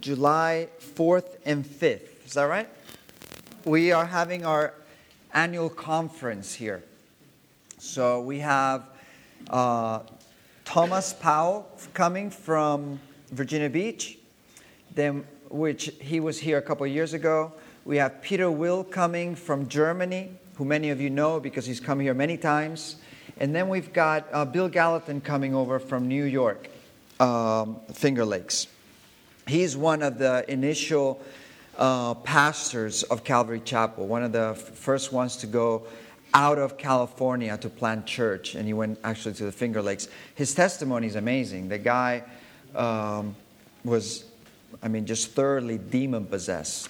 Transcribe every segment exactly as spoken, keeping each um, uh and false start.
July fourth and fifth. Is that right? We are having our annual conference here. So we have uh, Thomas Powell coming from Virginia Beach, then which he was here a couple of years ago. We have Peter Will coming from Germany, who many of you know because he's come here many times. And then we've got uh, Bill Gallatin coming over from New York, um, Finger Lakes. He's one of the initial uh, pastors of Calvary Chapel, one of the f- first ones to go out of California to plant church, and he went actually to the Finger Lakes. His testimony is amazing. The guy um, was, I mean, just thoroughly demon-possessed.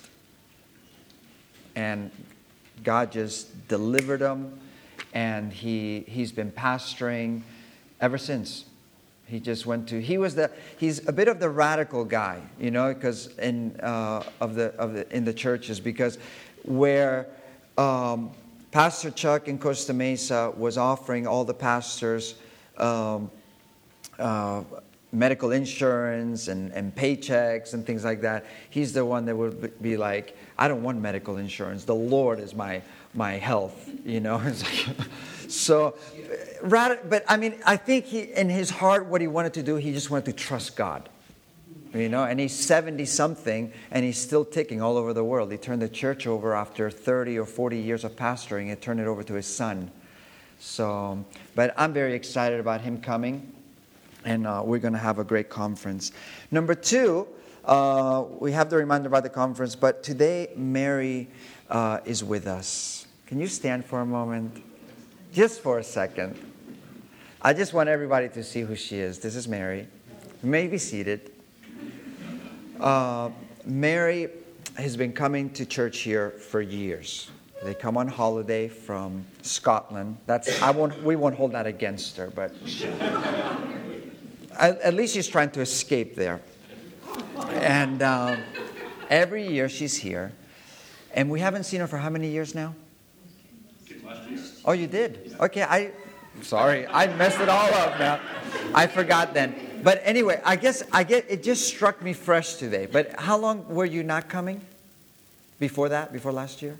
And God just delivered him, and he, he's been pastoring ever since. He just went to, he was the, he's a bit of the radical guy, you know, because in, uh, of the, of the, in the churches, because where um, Pastor Chuck in Costa Mesa was offering all the pastors um, uh, medical insurance and, and paychecks and things like that, he's the one that would be like, I don't want medical insurance. The Lord is my my health, you know. It's like, so, but I mean, I think he, in his heart, what he wanted to do, he just wanted to trust God, you know. And he's seventy something, and he's still ticking all over the world. He turned the church over after thirty or forty years of pastoring, and turned it over to his son. So, but I'm very excited about him coming, and uh, we're going to have a great conference. Number two. Uh, we have the reminder about the conference, but today Mary uh, is with us. Can you stand for a moment? Just for a second. I just want everybody to see who she is. This is Mary. You may be seated. Uh, Mary has been coming to church here for years. They come on holiday from Scotland. That's I won't. We won't hold that against her, but she, at, at least she's trying to escape there. And um, every year she's here. And we haven't seen her for how many years now? Last year. Oh, you did? Okay, I... Sorry, I messed it all up now. I forgot then. But anyway, I guess I get it just struck me fresh today. But how long were you not coming? Before that? Before last year?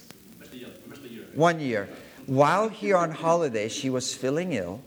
One year. While here on holiday, she was feeling ill.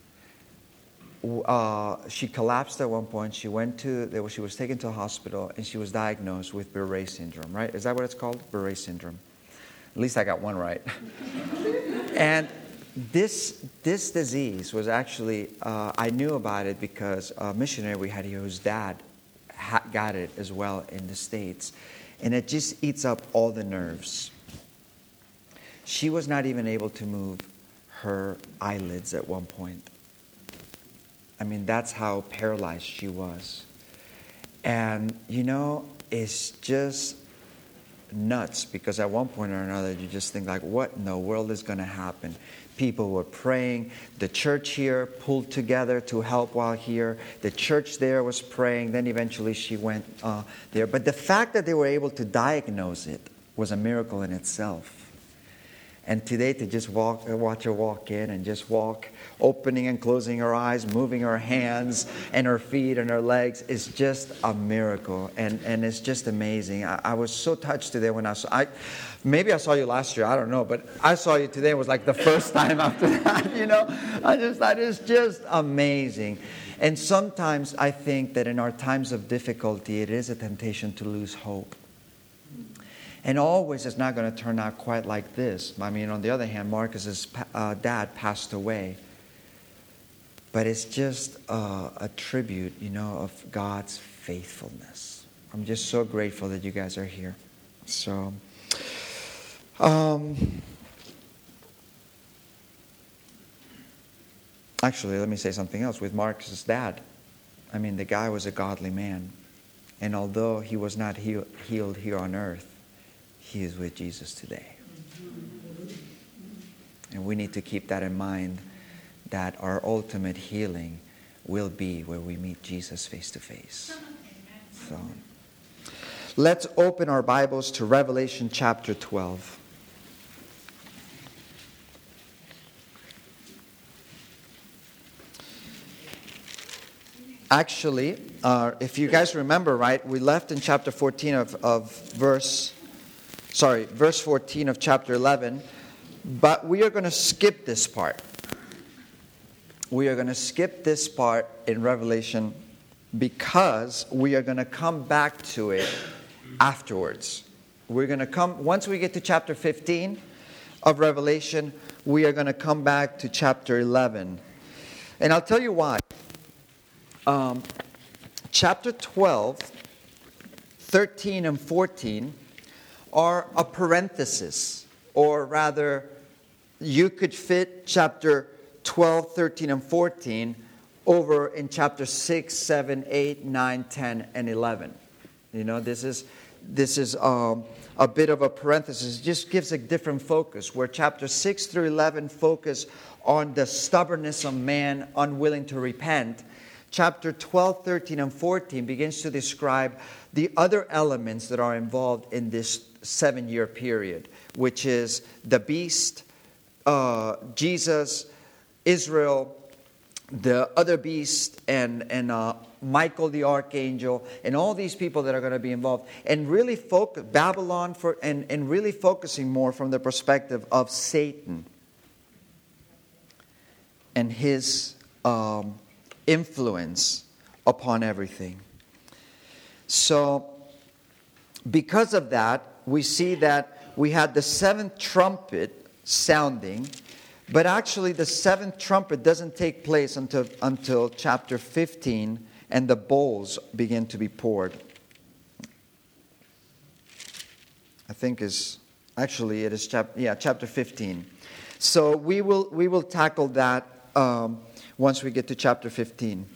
Uh, she collapsed at one point. She went to, there was, she was taken to a hospital, and she was diagnosed with Beret syndrome, right? Is that what it's called? Beret syndrome. At least I got one right. And this this disease was actually, uh, I knew about it because a missionary we had here, whose dad ha- got it as well in the States. And it just eats up all the nerves. She was not even able to move her eyelids at one point. I mean, that's how paralyzed she was. And, you know, it's just nuts because at one point or another, you just think like, what in the world is going to happen? People were praying. The church here pulled together to help while here. The church there was praying. Then eventually she went uh, there. But the fact that they were able to diagnose it was a miracle in itself. And today to just walk, watch her walk in and just walk, opening and closing her eyes, moving her hands and her feet and her legs is just a miracle. And, and it's just amazing. I, I was so touched today when I saw, I, maybe I saw you last year, I don't know, but I saw you today. It was like the first time after that, you know. I just thought it's just amazing. And sometimes I think that in our times of difficulty, it is a temptation to lose hope. And always it's not going to turn out quite like this. I mean, on the other hand, Marcus's uh, dad passed away. But it's just uh, a tribute, you know, of God's faithfulness. I'm just so grateful that you guys are here. So, um, actually, let me say something else. With Marcus's dad, I mean, the guy was a godly man. And although he was not heal- healed here on earth, he is with Jesus today. And we need to keep that in mind, that our ultimate healing will be where we meet Jesus face to face. So, let's open our Bibles to Revelation chapter twelve. actually, uh, if you guys remember, right, we left in chapter fourteen of, of verse, sorry, verse fourteen of chapter eleven, but we are going to skip this part. We are going to skip this part in Revelation because we are going to come back to it afterwards. We're going to come, once we get to chapter fifteen of Revelation, we are going to come back to chapter eleven. And I'll tell you why. Um, chapter twelve, thirteen, and fourteen are a parenthesis, or rather, you could fit chapter twelve, thirteen, and fourteen over in chapter six, seven, eight, nine, ten, and eleven. You know, this is this is um, a bit of a parenthesis. It just gives a different focus, where chapter six through eleven focus on the stubbornness of man unwilling to repent. Chapter twelve, thirteen, and fourteen begins to describe the other elements that are involved in this seven-year period, which is the beast, uh, Jesus, Israel, the other beast, and, and uh, Michael the archangel, and all these people that are going to be involved. And really focus, Babylon, for, and, and really focusing more from the perspective of Satan and his um, influence upon everything. So, because of that, we see that we had the seventh trumpet sounding, but actually the seventh trumpet doesn't take place until, until chapter fifteen, and the bowls begin to be poured. I think is, actually it is chap, yeah, chapter fifteen. So we will we will tackle that um, once we get to chapter fifteen.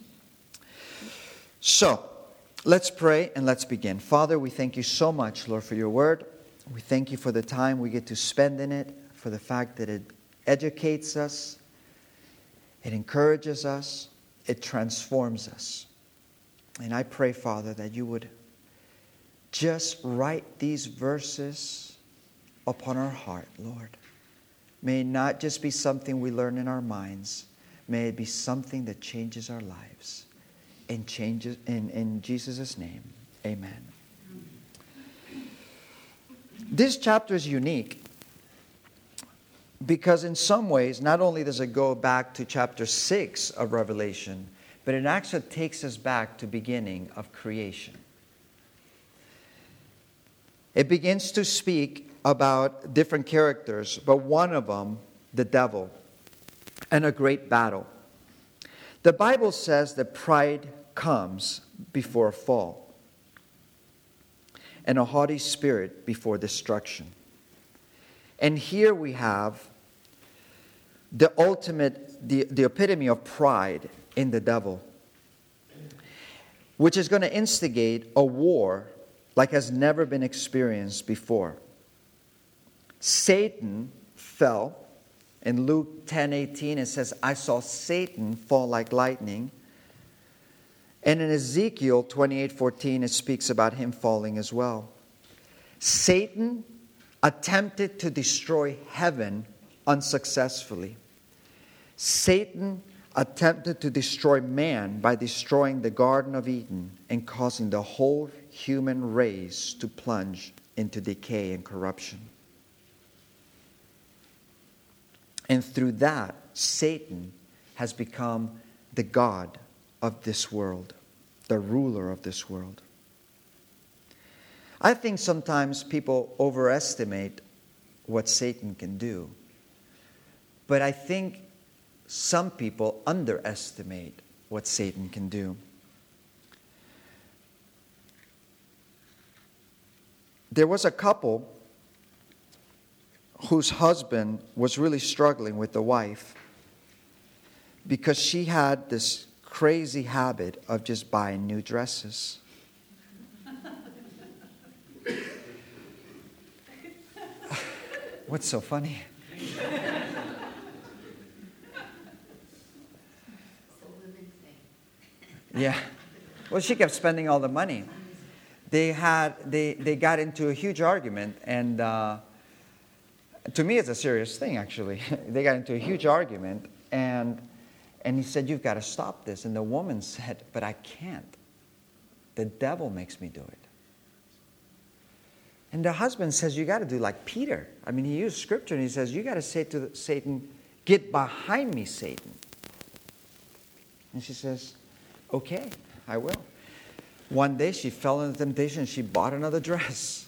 So, let's pray and let's begin. Father, we thank you so much, Lord, for your word. We thank you for the time we get to spend in it, for the fact that it educates us, it encourages us, it transforms us. And I pray, Father, that you would just write these verses upon our heart, Lord. May it not just be something we learn in our minds. May it be something that changes our lives. In, changes, in, in Jesus' name, amen. This chapter is unique because in some ways, not only does it go back to chapter six of Revelation, but it actually takes us back to the beginning of creation. It begins to speak about different characters, but one of them, the devil, and a great battle. The Bible says that pride comes before a fall, and a haughty spirit before destruction. And here we have the ultimate, the, the epitome of pride in the devil, which is going to instigate a war like has never been experienced before. Satan fell. In Luke ten eighteen, it says, I saw Satan fall like lightning. And in Ezekiel twenty-eight fourteen, it speaks about him falling as well. Satan attempted to destroy heaven unsuccessfully. Satan attempted to destroy man by destroying the Garden of Eden and causing the whole human race to plunge into decay and corruption. And through that, Satan has become the god of this world, the ruler of this world. I think sometimes people overestimate what Satan can do. But I think some people underestimate what Satan can do. There was a couple whose husband was really struggling with the wife because she had this crazy habit of just buying new dresses. What's so funny? Yeah. Well, she kept spending all the money. They had they they got into a huge argument, and uh, to me, it's a serious thing. Actually, they got into a huge argument, and And he said, you've got to stop this. And the woman said, but I can't. The devil makes me do it. And the husband says, you got to do like Peter. I mean, he used scripture and he says, you got to say to Satan, get behind me, Satan. And she says, okay, I will. One day she fell into temptation and she bought another dress.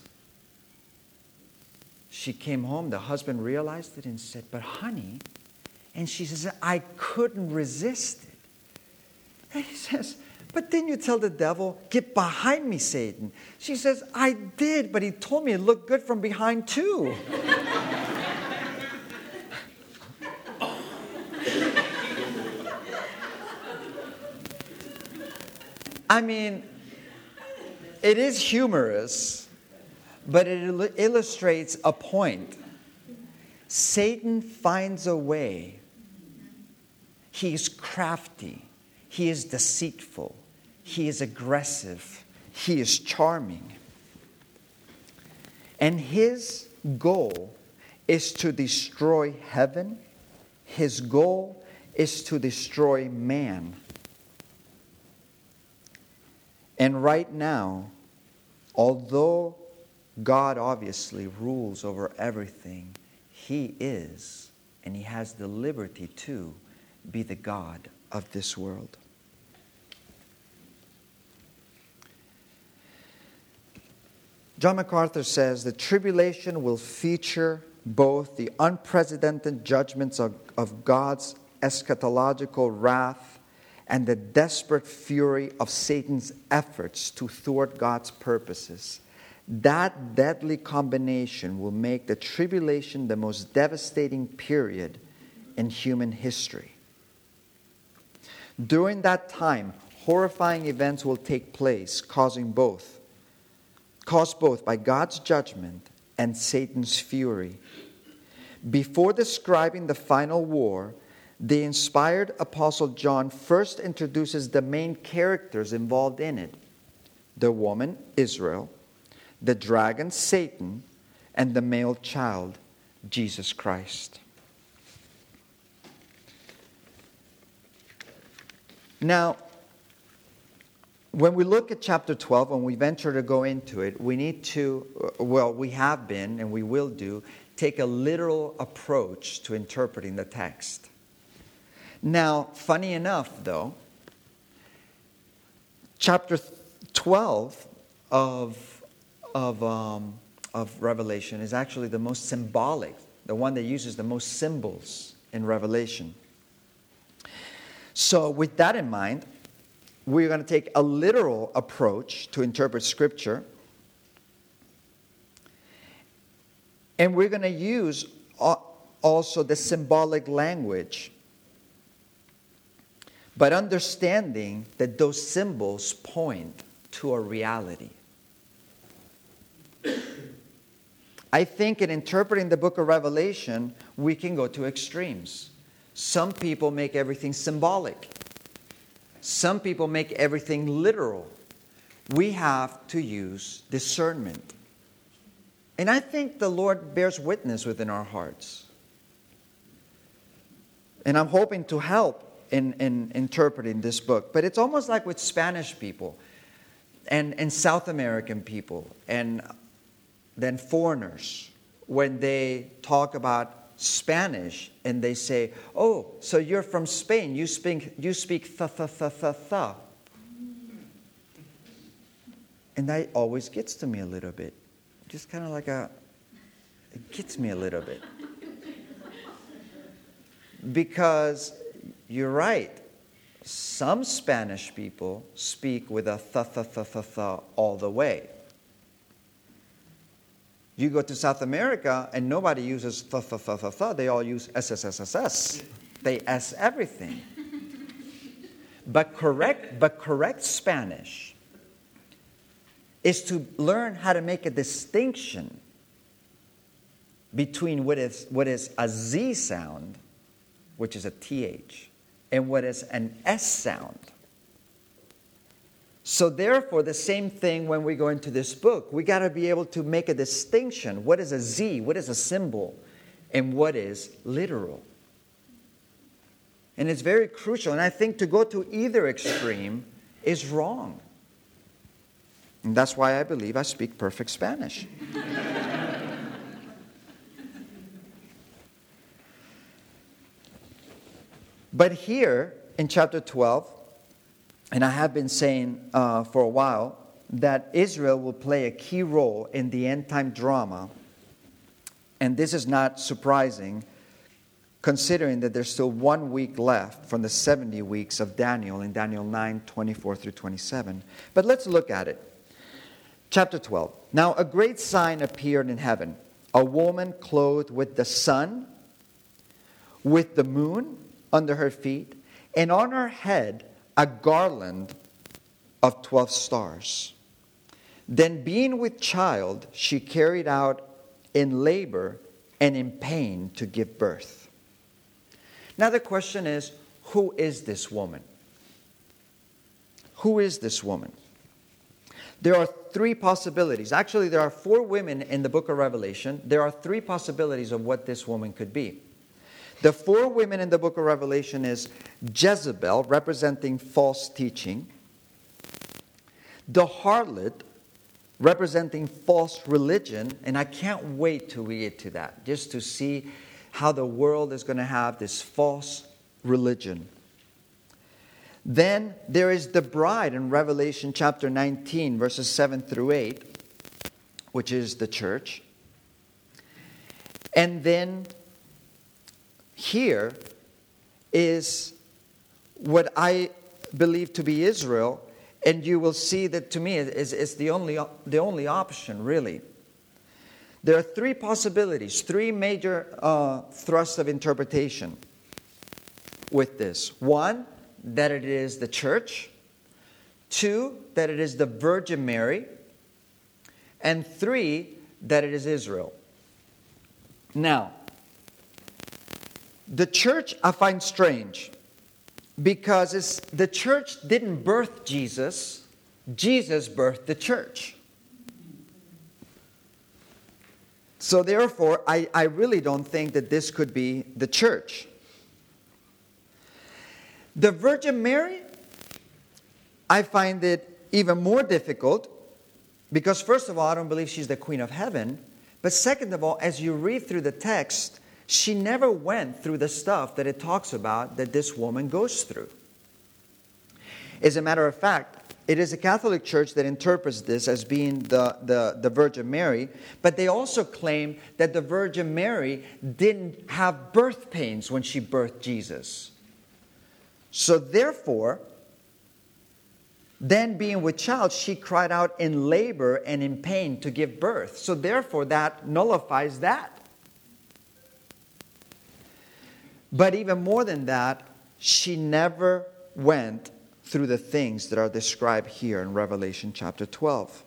She came home, the husband realized it and said, but honey, and she says, I couldn't resist it. And he says, but then you tell the devil, get behind me, Satan. She says, I did, but he told me it looked good from behind too. I mean, it is humorous, but it il- illustrates a point. Satan finds a way. He is crafty. He is deceitful. He is aggressive. He is charming. And his goal is to destroy heaven. His goal is to destroy man. And right now, although God obviously rules over everything, He is, and He has the liberty to be the God of this world. John MacArthur says the tribulation will feature both the unprecedented judgments of, of God's eschatological wrath and the desperate fury of Satan's efforts to thwart God's purposes. That deadly combination will make the tribulation the most devastating period in human history. During that time, horrifying events will take place, causing both, caused both by God's judgment and Satan's fury. Before describing the final war, the inspired Apostle John first introduces the main characters involved in it: the woman, Israel, the dragon, Satan, and the male child, Jesus Christ. Now, when we look at chapter twelve, when we venture to go into it, we need to, well, we have been, and we will do, take a literal approach to interpreting the text. Now, funny enough, though, chapter twelve of, of, um, of Revelation is actually the most symbolic, the one that uses the most symbols in Revelation. So with that in mind, we're going to take a literal approach to interpret Scripture. And we're going to use also the symbolic language, but understanding that those symbols point to a reality. I think in interpreting the book of Revelation, we can go to extremes. Some people make everything symbolic. Some people make everything literal. We have to use discernment. And I think the Lord bears witness within our hearts. And I'm hoping to help in, in interpreting this book. But it's almost like with Spanish people and, and South American people and then foreigners, when they talk about Spanish and they say, oh, so you're from Spain, you speak you speak tha tha tha tha tha. And that always gets to me a little bit. Just kind of like a, it gets me a little bit. Because you're right, some Spanish people speak with a tha tha tha tha tha all the way. You go to South America and nobody uses th th th th th. They all use S S S S S. They S everything. But correct, but correct Spanish is to learn how to make a distinction between what is what is a Z sound, which is a T H, and what is an S sound. So therefore, the same thing when we go into this book. We got to be able to make a distinction. What is a Z? What is a symbol? And what is literal? And it's very crucial. And I think to go to either extreme is wrong. And that's why I believe I speak perfect Spanish. But here in chapter twelve, and I have been saying uh, for a while that Israel will play a key role in the end-time drama. And this is not surprising, considering that there's still one week left from the seventy weeks of Daniel in Daniel nine, twenty-four through twenty-seven. But let's look at it. Chapter twelve. Now a great sign appeared in heaven, a woman clothed with the sun, with the moon under her feet, and on her head a garland of twelve stars. Then being with child, she carried out in labor and in pain to give birth. Now the question is, who is this woman? Who is this woman? There are three possibilities. Actually, there are four women in the book of Revelation. There are three possibilities of what this woman could be. The four women in the book of Revelation is Jezebel, representing false teaching. The harlot, representing false religion. And I can't wait till we get to that, just to see how the world is going to have this false religion. Then there is the bride in Revelation chapter nineteen, verses seven through eight, which is the church. And then here is what I believe to be Israel, and you will see that to me is, is the only the only option, really. There are three possibilities, three major uh, thrusts of interpretation with this. One, that it is the church. Two, that it is the Virgin Mary. And three, that it is Israel. Now, the church I find strange because it's, the church didn't birth Jesus. Jesus birthed the church. So therefore, I, I really don't think that this could be the church. The Virgin Mary, I find it even more difficult because first of all, I don't believe she's the Queen of Heaven. But second of all, as you read through the text, she never went through the stuff that it talks about that this woman goes through. As a matter of fact, it is a Catholic Church that interprets this as being the, the, the Virgin Mary, but they also claim that the Virgin Mary didn't have birth pains when she birthed Jesus. So therefore, then being with child, she cried out in labor and in pain to give birth. So therefore, that nullifies that. But even more than that, she never went through the things that are described here in Revelation chapter twelve.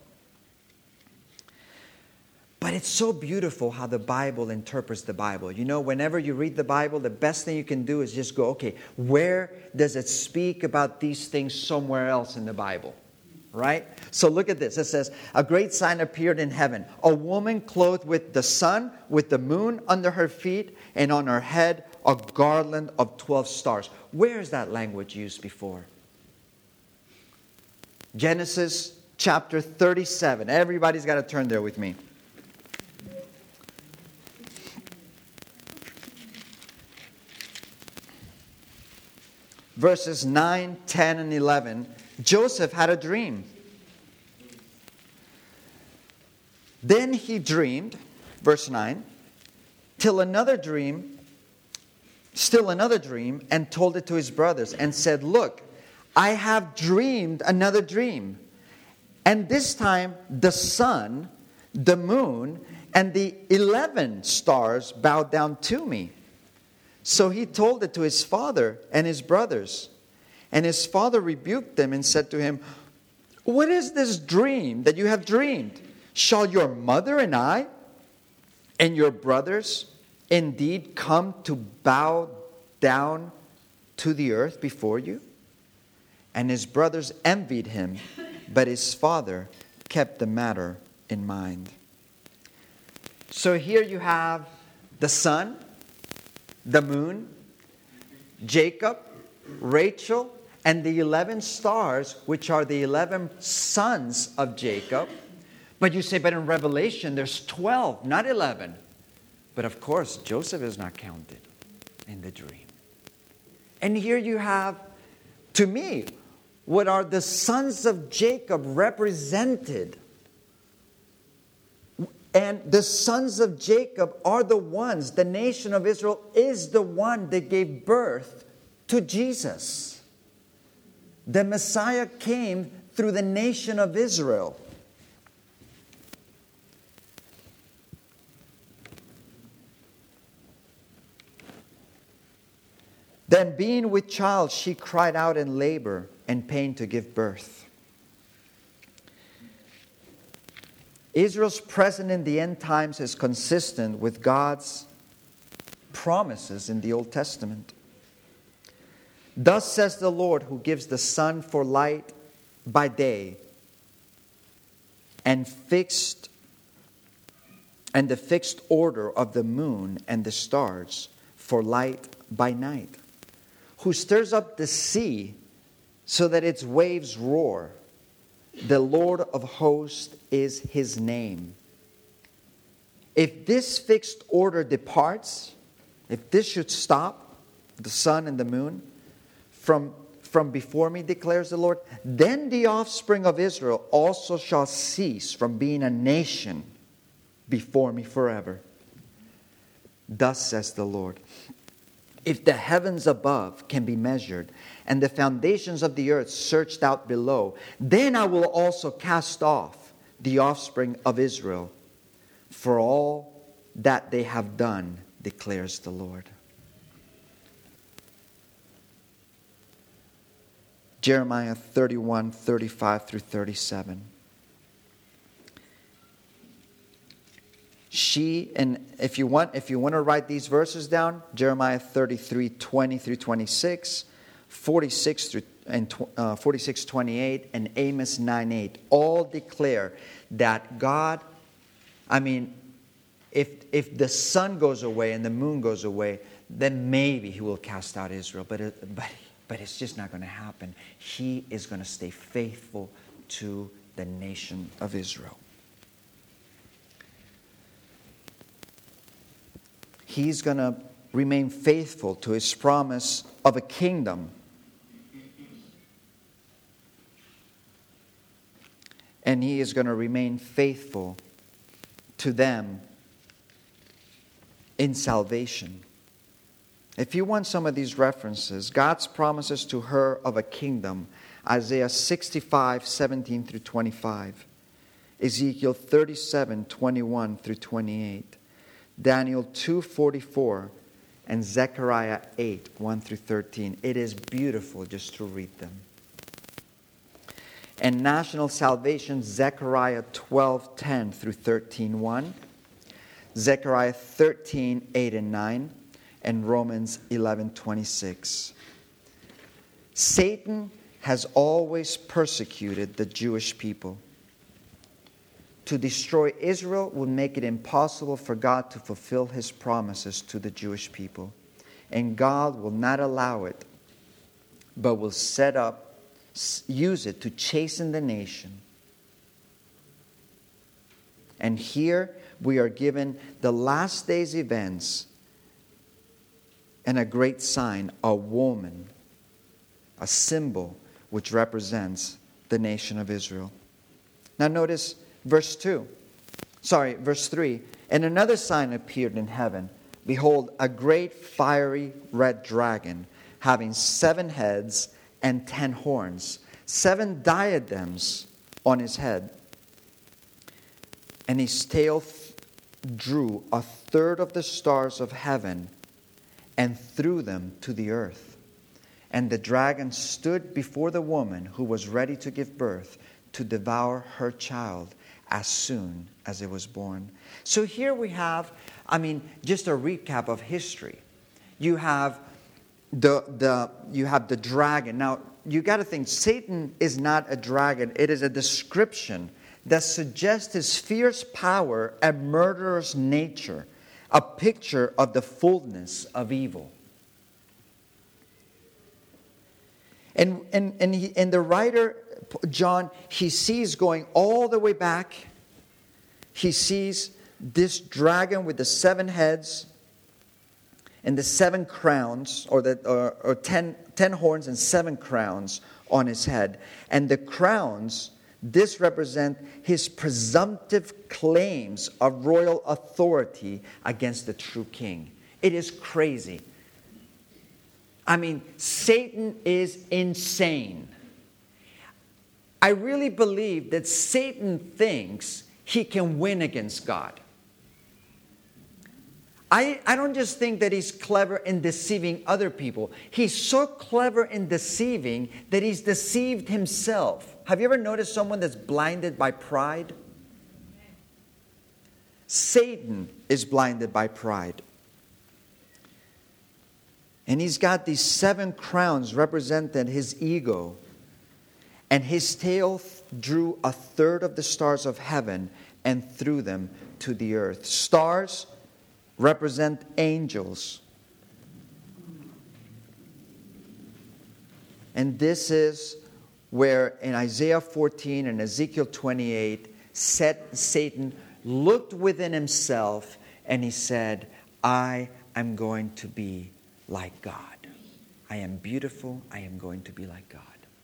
But it's so beautiful how the Bible interprets the Bible. You know, whenever you read the Bible, the best thing you can do is just go, okay, where does it speak about these things somewhere else in the Bible? Right? So look at this. It says, a great sign appeared in heaven. A woman clothed with the sun, with the moon under her feet, and on her head a garland of twelve stars. Where is that language used before? Genesis chapter thirty-seven. Everybody's got to turn there with me. Verses nine, ten, and eleven. Joseph had a dream. Then he dreamed, verse nine, till another dream, still another dream, and told it to his brothers, and said, look, I have dreamed another dream. And this time the sun, the moon, and the eleven stars bowed down to me. So he told it to his father and his brothers. And his father rebuked them and said to him, what is this dream that you have dreamed? Shall your mother and I and your brothers indeed come to bow down to the earth before you? And his brothers envied him, but his father kept the matter in mind. So here you have the sun, the moon, Jacob, Rachel, and the eleven stars, which are the eleven sons of Jacob. But you say, but in Revelation, there's twelve, not eleven. But of course, Joseph is not counted in the dream. And here you have, to me, what are the sons of Jacob represented. And the sons of Jacob are the ones, the nation of Israel is the one that gave birth to Jesus. The Messiah came through the nation of Israel. Then being with child, she cried out in labor and pain to give birth. Israel's presence in the end times is consistent with God's promises in the Old Testament. Thus says the Lord, who gives the sun for light by day and fixed and the fixed order of the moon and the stars for light by night, who stirs up the sea so that its waves roar. The Lord of hosts is his name. If this fixed order departs, if this should stop, the sun and the moon, from, from before me, declares the Lord, then the offspring of Israel also shall cease from being a nation before me forever. Thus says the Lord. If the heavens above can be measured, and the foundations of the earth searched out below, then I will also cast off the offspring of Israel for all that they have done, declares the Lord. Jeremiah thirty-one, thirty-five through thirty-seven. She, and if you want, if you want to write these verses down, Jeremiah thirty-three, twenty through twenty-six, forty-six through and uh, forty-six, twenty-eight, and Amos nine, eight, all declare that God, I mean, if if the sun goes away and the moon goes away, then maybe He will cast out Israel. But it, but but it's just not going to happen. He is going to stay faithful to the nation of Israel. He's going to remain faithful to His promise of a kingdom. And He is going to remain faithful to them in salvation. If you want some of these references, God's promises to her of a kingdom, Isaiah sixty-five, seventeen through twenty-five, Ezekiel thirty-seven, twenty-one through twenty-eight, Daniel two, forty-four, and Zechariah eight, one through thirteen. It is beautiful just to read them. And national salvation, Zechariah twelve, ten through thirteen, one, Zechariah thirteen, eight and nine, and Romans eleven, twenty-six. Satan has always persecuted the Jewish people. To destroy Israel would make it impossible for God to fulfill His promises to the Jewish people. And God will not allow it, but will set up, use it to chasten the nation. And here we are given the last days events and a great sign, a woman, a symbol which represents the nation of Israel. Now notice verse two. Sorry, verse three. And another sign appeared in heaven. Behold, a great fiery red dragon, having seven heads and ten horns, seven diadems on his head. And his tail th- drew a third of the stars of heaven and threw them to the earth. And the dragon stood before the woman who was ready to give birth, to devour her child as soon as it was born. So here we have, I mean, just a recap of history. You have the the you have the dragon. Now, you got to think, Satan is not a dragon. It is a description that suggests his fierce power and murderous nature, a picture of the fullness of evil. And, and, and, he, and the writer, John, he sees going all the way back. He sees this dragon with the seven heads and the seven crowns, or, the, or, or ten, ten horns and seven crowns on his head. And the crowns, this represent his presumptive claims of royal authority against the true king. It is crazy. I mean, Satan is insane. I really believe that Satan thinks he can win against God. I, I don't just think that he's clever in deceiving other people. He's so clever in deceiving that he's deceived himself. Have you ever noticed someone that's blinded by pride? Satan is blinded by pride. And he's got these seven crowns representing his ego. And his tail drew a third of the stars of heaven and threw them to the earth. Stars represent angels. And this is where in Isaiah fourteen and Ezekiel twenty-eight, Satan looked within himself and he said, I am going to be like God. I am beautiful. I am going to be like God.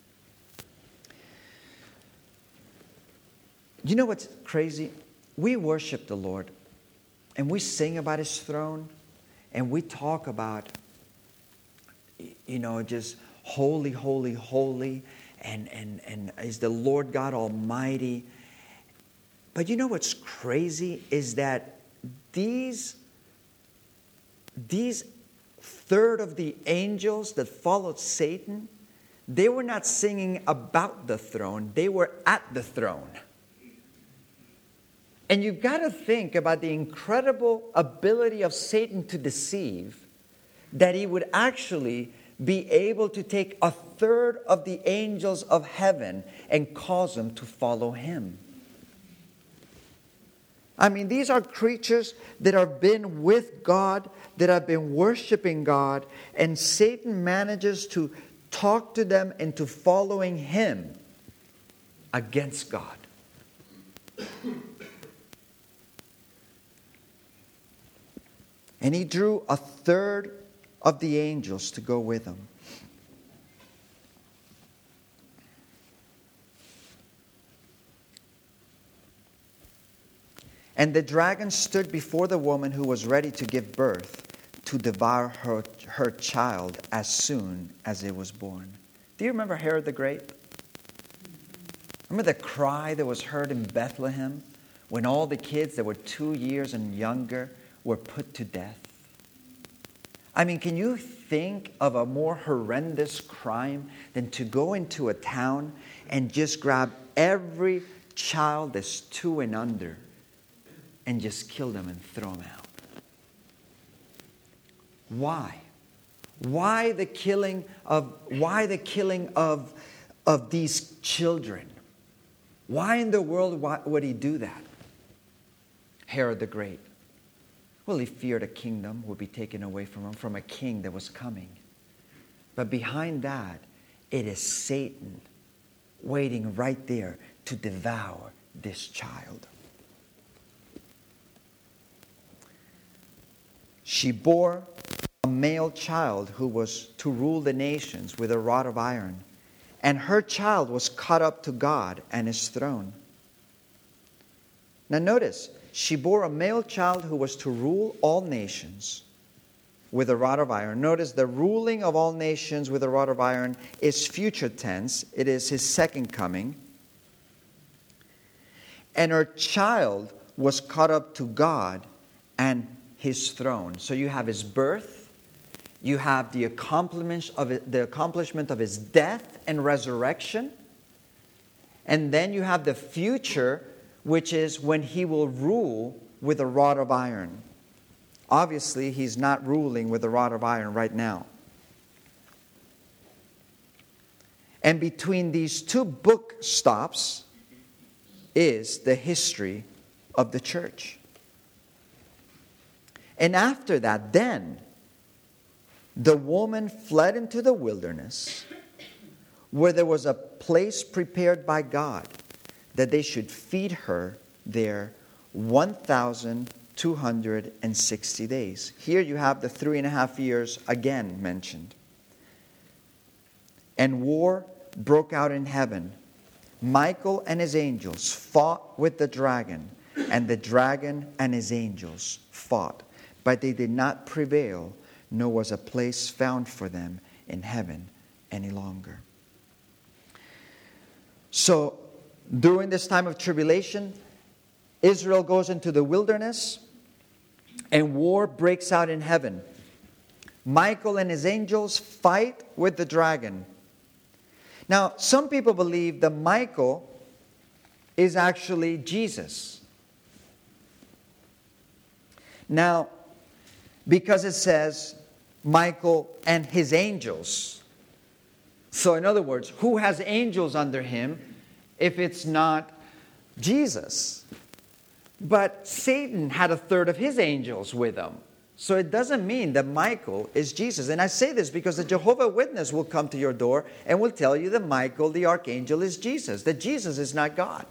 You know what's crazy? We worship the Lord. And we sing about His throne. And we talk about, you know, just holy, holy, holy. And, and, and is the Lord God Almighty. But you know what's crazy? Is that these, these third of the angels that followed Satan, they were not singing about the throne. They were at the throne. And you've got to think about the incredible ability of Satan to deceive, that he would actually be able to take a third of the angels of heaven and cause them to follow him. I mean, these are creatures that have been with God, that have been worshiping God, and Satan manages to talk to them into following him against God. And he drew a third of the angels to go with him. And the dragon stood before the woman who was ready to give birth to devour her, her child as soon as it was born. Do you remember Herod the Great? Remember the cry that was heard in Bethlehem when all the kids that were two years and younger were put to death? I mean, can you think of a more horrendous crime than to go into a town and just grab every child that's two and under and just kill them and throw them out? Why? Why the killing of why the killing of of these children? Why in the world why, would he do that? Herod the Great. Well, he feared a kingdom would be taken away from him, from a king that was coming. But behind that, it is Satan waiting right there to devour this child. She bore a male child who was to rule the nations with a rod of iron. And her child was caught up to God and his throne. Now notice, she bore a male child who was to rule all nations with a rod of iron. Notice the ruling of all nations with a rod of iron is future tense. It is his second coming. And her child was caught up to God and his throne. So you have his birth. You have the accomplishment of it, the accomplishment of his death and resurrection. And then you have the future, which is when he will rule with a rod of iron. Obviously, he's not ruling with a rod of iron right now. And between these two book stops is the history of the church. And after that, then, the woman fled into the wilderness where there was a place prepared by God that they should feed her there one thousand two hundred sixty days. Here you have the three and a half years again mentioned. And war broke out in heaven. Michael and his angels fought with the dragon, and the dragon and his angels fought. But they did not prevail, nor was a place found for them in heaven any longer. So, during this time of tribulation, Israel goes into the wilderness, and war breaks out in heaven. Michael and his angels fight with the dragon. Now, some people believe that Michael is actually Jesus. Now, because it says Michael and his angels. So, in other words, who has angels under him if it's not Jesus? But Satan had a third of his angels with him. So it doesn't mean that Michael is Jesus. And I say this because the Jehovah's Witness will come to your door and will tell you that Michael, the archangel, is Jesus. That Jesus is not God.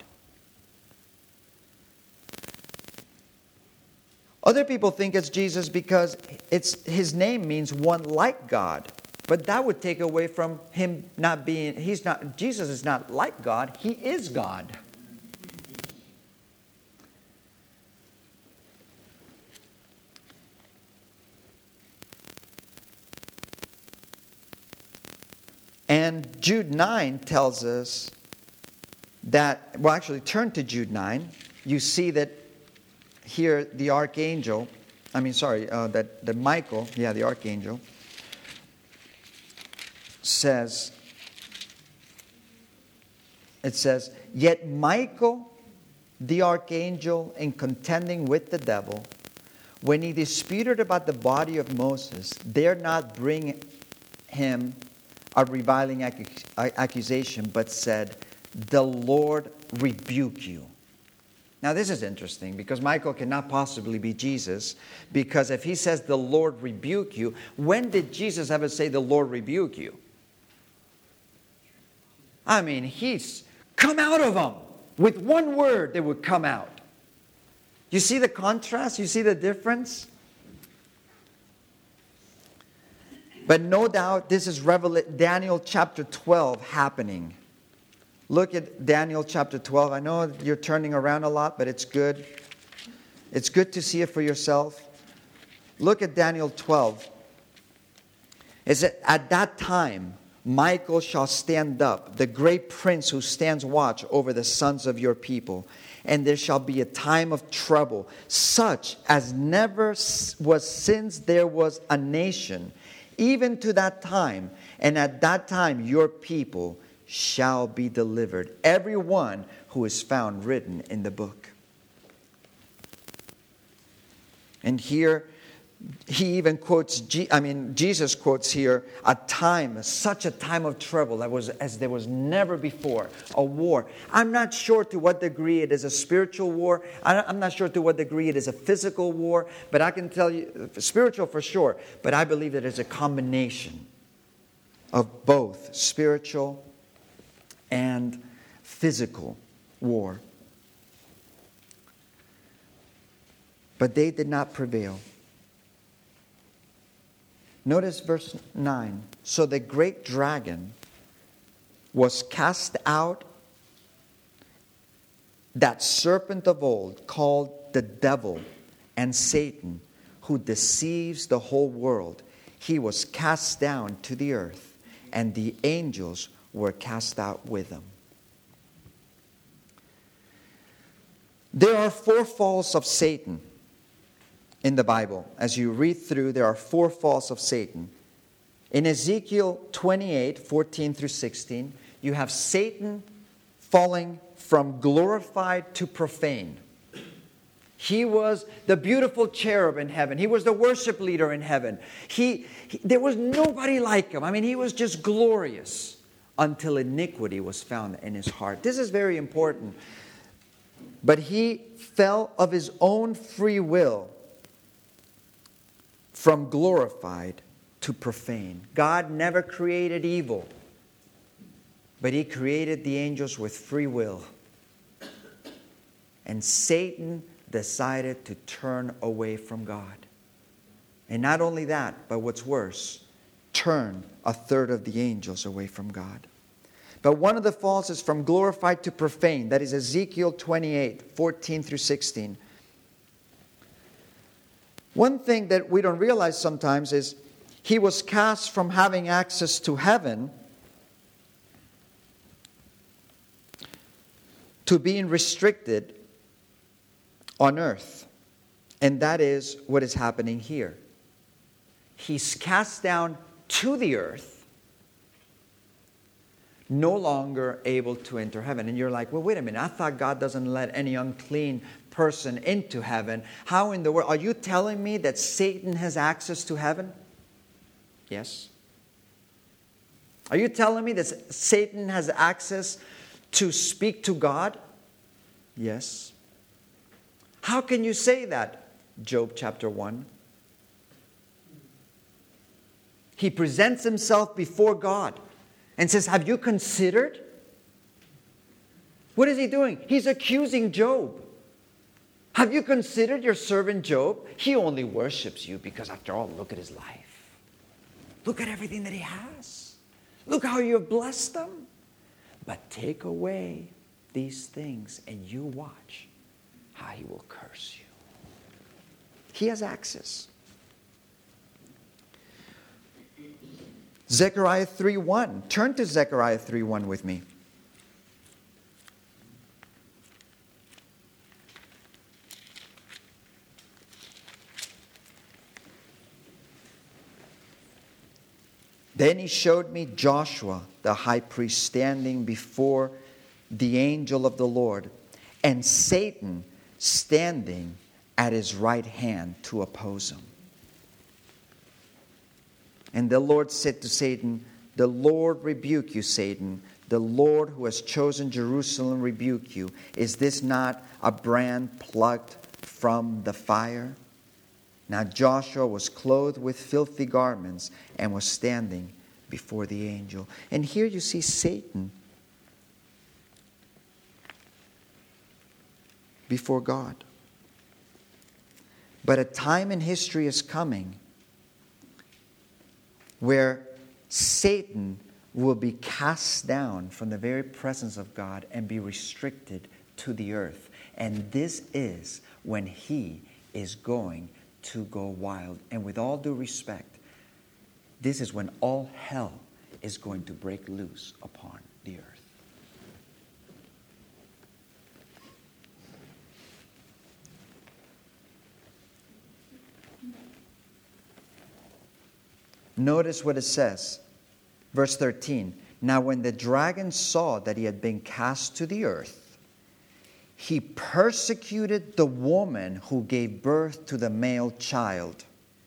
Other people think it's Jesus because it's his name means one like God. But that would take away from him not being, he's not, Jesus is not like God, he is God. And Jude nine tells us that, well, actually, turn to Jude nine. You see that here the archangel, I mean, sorry, uh, that, that Michael, yeah, the archangel, says, it says, yet Michael, the archangel, in contending with the devil, when he disputed about the body of Moses, dared not bring him a reviling accusation, but said, the Lord rebuke you. Now this is interesting because Michael cannot possibly be Jesus, because if he says the Lord rebuke you, when did Jesus ever say the Lord rebuke you? I mean, he's come out of them. With one word they would come out. You see the contrast? You see the difference? But no doubt this is Revelation, Daniel chapter twelve happening. Look at Daniel chapter twelve. I know you're turning around a lot, but it's good. It's good to see it for yourself. Look at Daniel twelve. It says, at that time, Michael shall stand up, the great prince who stands watch over the sons of your people. And there shall be a time of trouble, such as never was since there was a nation, even to that time. And at that time your people shall be delivered, every one who is found written in the book. And here he even quotes, I mean, Jesus quotes here a time, such a time of trouble that was as there was never before, a war. I'm not sure to what degree it is a spiritual war. I'm not sure to what degree it is a physical war, but I can tell you, spiritual for sure, but I believe that it's a combination of both spiritual and physical war. But they did not prevail. Notice verse nine. So the great dragon was cast out, that serpent of old, called the devil and Satan, who deceives the whole world. He was cast down to the earth, and the angels were cast out with him. There are four falls of Satan in the Bible. As you read through, there are four falls of Satan. In Ezekiel twenty-eight, fourteen through sixteen, you have Satan falling from glorified to profane. He was the beautiful cherub in heaven. He was the worship leader in heaven. He, he there was nobody like him. I mean, he was just glorious until iniquity was found in his heart. This is very important. But he fell of his own free will from glorified to profane. God never created evil. But He created the angels with free will. And Satan decided to turn away from God. And not only that, but what's worse, turn a third of the angels away from God. But one of the falls is from glorified to profane. That is Ezekiel twenty-eight, fourteen through sixteen. One thing that we don't realize sometimes is he was cast from having access to heaven to being restricted on earth. And that is what is happening here. He's cast down to the earth, no longer able to enter heaven. And you're like, well, wait a minute. I thought God doesn't let any unclean person into heaven. How in the world? Are you telling me that Satan has access to heaven? Yes. Are you telling me that Satan has access to speak to God? Yes. How can you say that? Job chapter one. He presents himself before God and says, have you considered? What is he doing? He's accusing Job. Have you considered your servant Job? He only worships you because, after all, look at his life. Look at everything that he has. Look how you have blessed him. But take away these things and you watch how he will curse you. He has access. Zechariah three one. Turn to Zechariah three one with me. Then he showed me Joshua, the high priest, standing before the angel of the Lord, and Satan standing at his right hand to oppose him. And the Lord said to Satan, the Lord rebuke you, Satan. The Lord who has chosen Jerusalem rebuke you. Is this not a brand plucked from the fire? Now Joshua was clothed with filthy garments and was standing before the angel. And here you see Satan before God. But a time in history is coming where Satan will be cast down from the very presence of God and be restricted to the earth. And this is when he is going to go wild. And with all due respect, this is when all hell is going to break loose upon the earth. Notice what it says. Verse thirteen. Now when the dragon saw that he had been cast to the earth, he persecuted the woman who gave birth to the male child.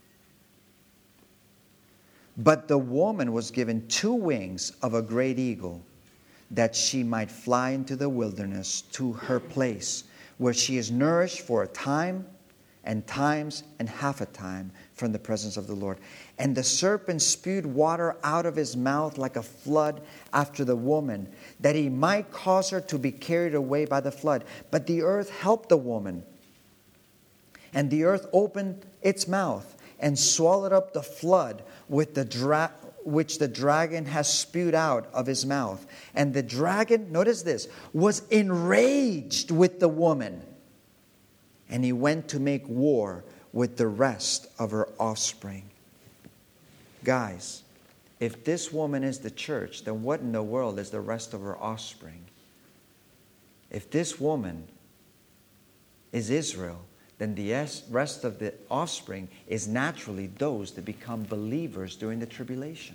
But the woman was given two wings of a great eagle, that she might fly into the wilderness to her place, where she is nourished for a time and times and half a time from the presence of the Lord. And the serpent spewed water out of his mouth like a flood after the woman, that he might cause her to be carried away by the flood. But the earth helped the woman. And the earth opened its mouth and swallowed up the flood with the dra- which the dragon has spewed out of his mouth. And the dragon, notice this, was enraged with the woman. And he went to make war with the rest of her offspring. Guys, if this woman is the church, then what in the world is the rest of her offspring? If this woman is Israel, then the rest of the offspring is naturally those that become believers during the tribulation.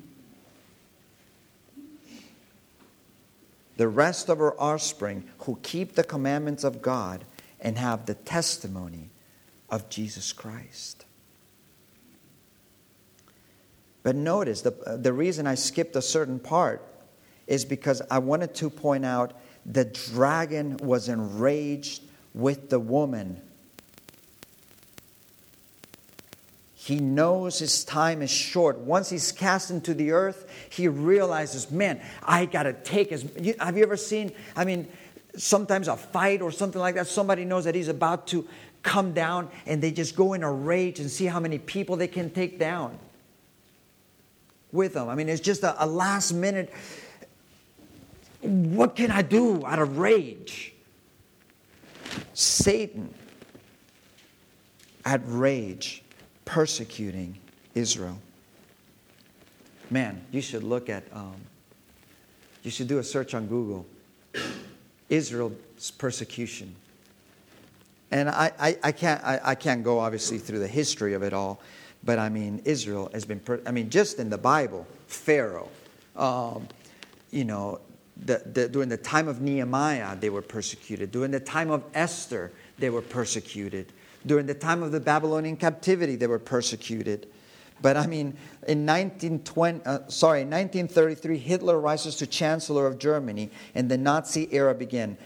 The rest of her offspring who keep the commandments of God and have the testimony of Jesus Christ. But notice, the, the reason I skipped a certain part is because I wanted to point out the dragon was enraged with the woman. He knows his time is short. Once he's cast into the earth, he realizes, man, I got to take his... Have you ever seen, I mean, sometimes a fight or something like that, somebody knows that he's about to come down and they just go in a rage and see how many people they can take down with them. I mean, it's just a, a last minute, what can I do out of rage? Satan had rage, persecuting Israel. Man, you should look at, um, you should do a search on Google. Israel's persecution. And I, I, I can't I, I can't go obviously through the history of it all, but I mean Israel has been per- I mean just in the Bible, Pharaoh, um, you know, the, the, during the time of Nehemiah they were persecuted. During the time of Esther they were persecuted. During the time of the Babylonian captivity they were persecuted. But I mean, in nineteen twenty, uh, sorry, nineteen thirty-three, Hitler rises to Chancellor of Germany, and the Nazi era began.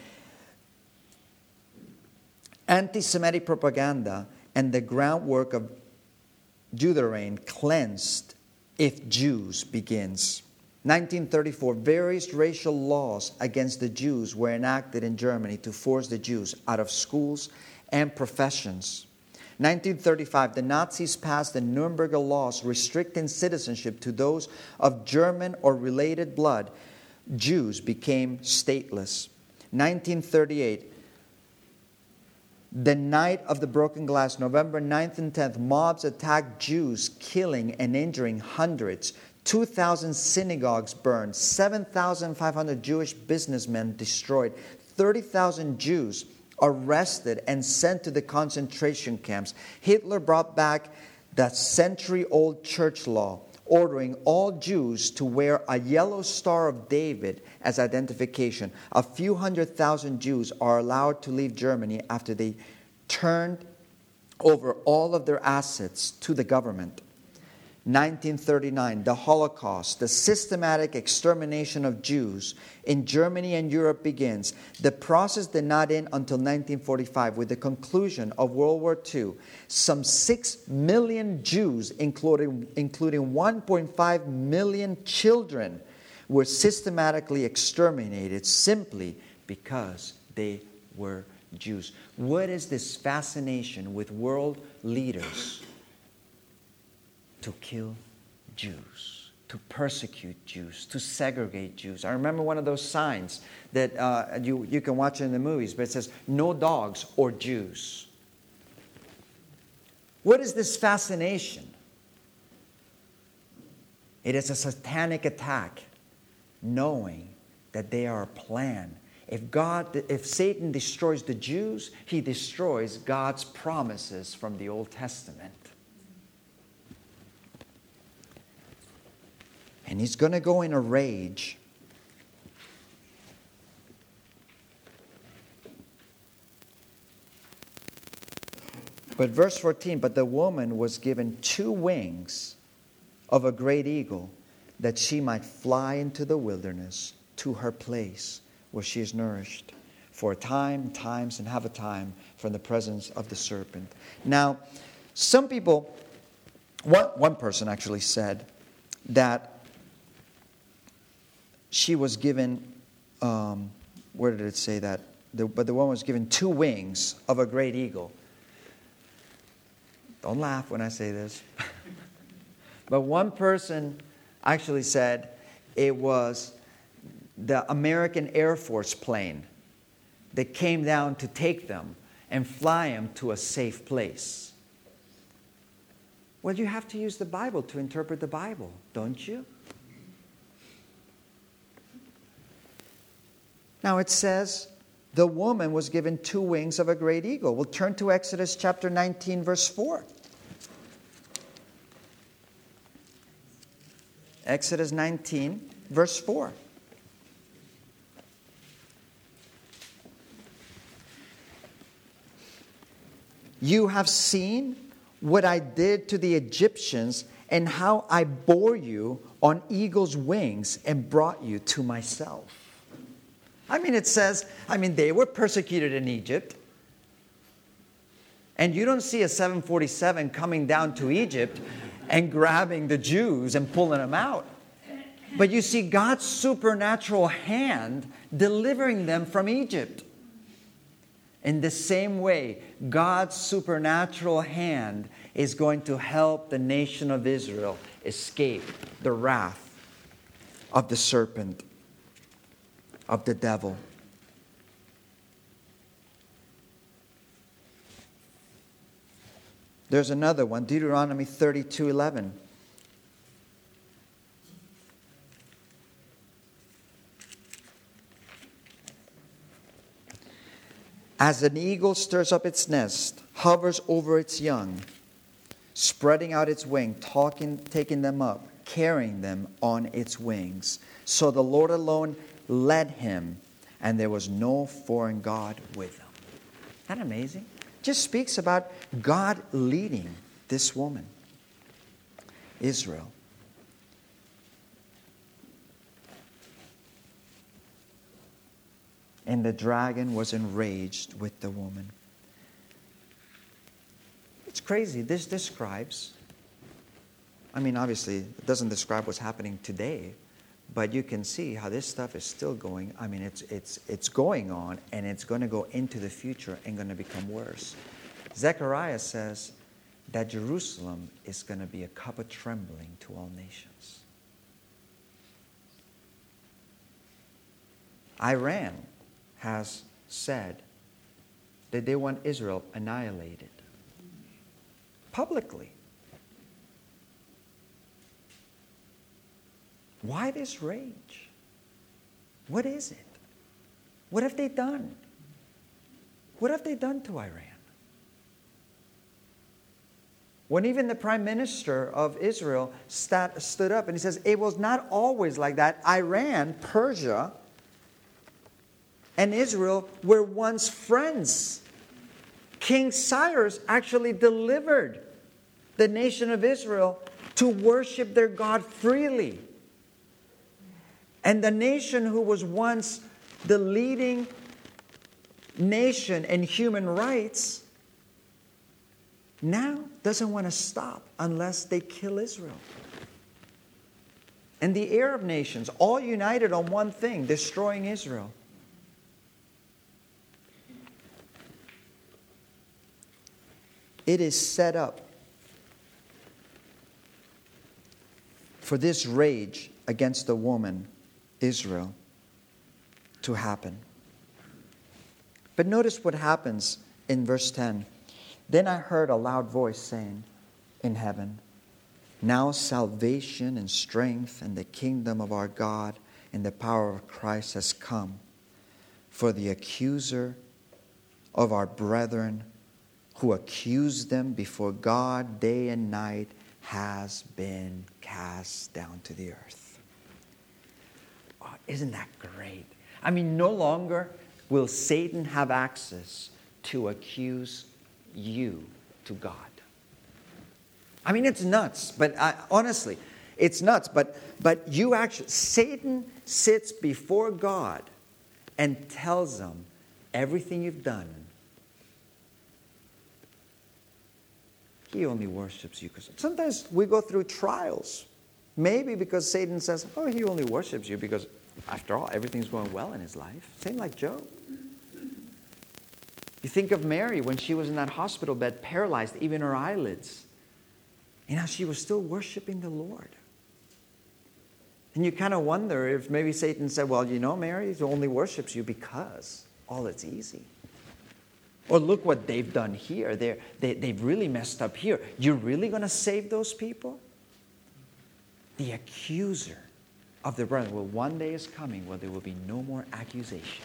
Anti-Semitic propaganda and the groundwork of Judean reign cleansed if Jews begins. nineteen thirty-four, various racial laws against the Jews were enacted in Germany to force the Jews out of schools and professions. nineteen thirty-five, the Nazis passed the Nuremberg laws restricting citizenship to those of German or related blood. Jews became stateless. nineteen thirty-eight, the night of the broken glass, November ninth and tenth, mobs attacked Jews, killing and injuring hundreds. two thousand synagogues burned, seven thousand five hundred Jewish businessmen destroyed, thirty thousand Jews arrested and sent to the concentration camps. Hitler brought back the century-old church law, ordering all Jews to wear a yellow Star of David as identification. A few hundred thousand Jews are allowed to leave Germany after they turned over all of their assets to the government. nineteen thirty-nine, the Holocaust, the systematic extermination of Jews in Germany and Europe begins. The process did not end until nineteen forty-five with the conclusion of World War Two. Some six million Jews, including, including one point five million children, were systematically exterminated simply because they were Jews. What is this fascination with world leaders? To kill Jews, to persecute Jews, to segregate Jews. I remember one of those signs that uh, you, you can watch in the movies, but it says, no dogs or Jews. What is this fascination? It is a satanic attack, knowing that they are a plan. If God, if Satan destroys the Jews, he destroys God's promises from the Old Testament. And he's going to go in a rage. But verse fourteen, but the woman was given two wings of a great eagle, that she might fly into the wilderness to her place where she is nourished for a time, times, and have a time from the presence of the serpent. Now, some people, one, one person actually said that she was given, um, where did it say that? The, but the woman was given two wings of a great eagle. Don't laugh when I say this. But one person actually said it was the American Air Force plane that came down to take them and fly them to a safe place. Well, you have to use the Bible to interpret the Bible, don't you? Now it says the woman was given two wings of a great eagle. We'll turn to Exodus chapter nineteen, verse four. Exodus nineteen, verse four. You have seen what I did to the Egyptians and how I bore you on eagle's wings and brought you to myself. I mean, it says, I mean, they were persecuted in Egypt. And you don't see a seven forty-seven coming down to Egypt and grabbing the Jews and pulling them out. But you see God's supernatural hand delivering them from Egypt. In the same way, God's supernatural hand is going to help the nation of Israel escape the wrath of the serpent, of the devil. There's another one, Deuteronomy thirty-two eleven. As an eagle stirs up its nest, hovers over its young, spreading out its wing, talking, taking them up, carrying them on its wings. So the Lord alone led him, and there was no foreign god with him. Isn't that amazing? Just speaks about God leading this woman, Israel. And the dragon was enraged with the woman. It's crazy. This describes, I mean, obviously, it doesn't describe what's happening today, but you can see how this stuff is still going. I mean, it's it's it's going on, and it's going to go into the future and going to become worse. Zechariah says that Jerusalem is going to be a cup of trembling to all nations. Iran has said that they want Israel annihilated publicly. Why this rage? What is it? What have they done? What have they done to Iran? When even the prime minister of Israel stat, stood up and he says, it was not always like that. Iran, Persia, and Israel were once friends. King Cyrus actually delivered the nation of Israel to worship their God freely. And the nation who was once the leading nation in human rights now doesn't want to stop unless they kill Israel. And the Arab nations, all united on one thing, destroying Israel. It is set up for this rage against the woman, Israel, to happen. But notice what happens in verse ten. Then I heard a loud voice saying in heaven, now salvation and strength and the kingdom of our God and the power of Christ has come. For the accuser of our brethren who accused them before God day and night has been cast down to the earth. Oh, isn't that great? I mean, no longer will Satan have access to accuse you to God. I mean, it's nuts, but I, honestly, it's nuts. But but you actually, Satan sits before God and tells him everything you've done. He only worships you because sometimes we go through trials. Maybe because Satan says, oh, he only worships you because, after all, everything's going well in his life. Same like Job. You think of Mary when she was in that hospital bed, paralyzed, even her eyelids. You know, she was still worshiping the Lord. And you kind of wonder if maybe Satan said, well, you know, Mary only worships you because all it's easy. Or look what they've done here. They're, they, they've really messed up here. You're really going to save those people? The accuser of the brethren. Well, one day is coming where there will be no more accusation.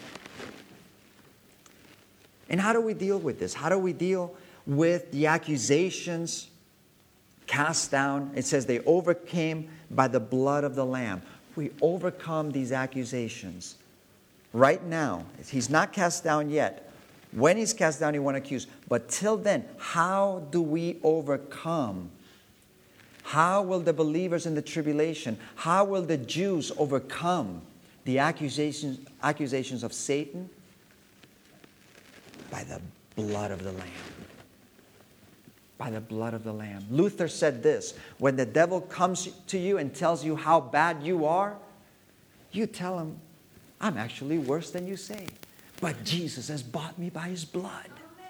And how do we deal with this? How do we deal with the accusations cast down? It says they overcame by the blood of the Lamb. We overcome these accusations. Right now, he's not cast down yet. When he's cast down, he won't accuse. But till then, how do we overcome? How will the believers in the tribulation, how will the Jews overcome the accusations, accusations of Satan? By the blood of the Lamb. By the blood of the Lamb. Luther said this, when the devil comes to you and tells you how bad you are, you tell him, I'm actually worse than you say. But Jesus has bought me by his blood.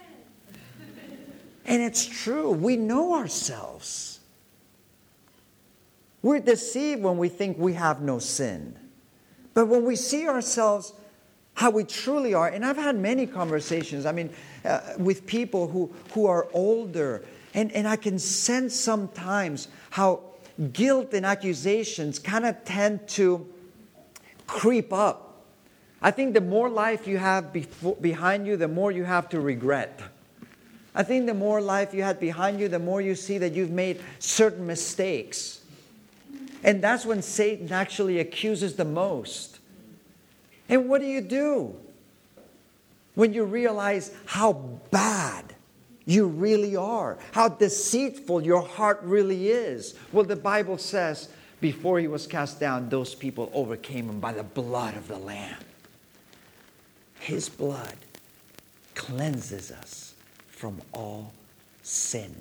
And it's true. We know ourselves. We're deceived when we think we have no sin. But when we see ourselves how we truly are, and I've had many conversations, I mean, uh, with people who, who are older, and, and I can sense sometimes how guilt and accusations kind of tend to creep up. I think the more life you have before, behind you, the more you have to regret. I think the more life you had behind you, the more you see that you've made certain mistakes. And that's when Satan actually accuses the most. And what do you do when you realize how bad you really are? How deceitful your heart really is? Well, the Bible says, before he was cast down, those people overcame him by the blood of the Lamb. His blood cleanses us from all sin.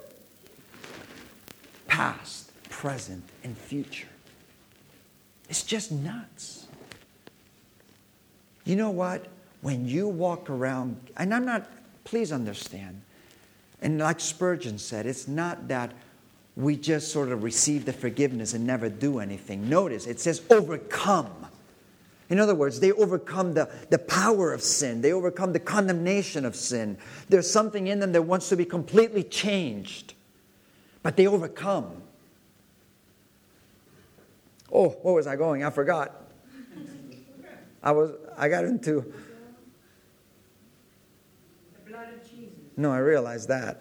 Past, present, and future. It's just nuts. You know what? When you walk around, and I'm not, please understand, and like Spurgeon said, it's not that we just sort of receive the forgiveness and never do anything. Notice, it says overcome. In other words, they overcome the, the power of sin. They overcome the condemnation of sin. There's something in them that wants to be completely changed. But they overcome. Oh, where was I going? I forgot. I was I got into the blood of Jesus. No, I realized that.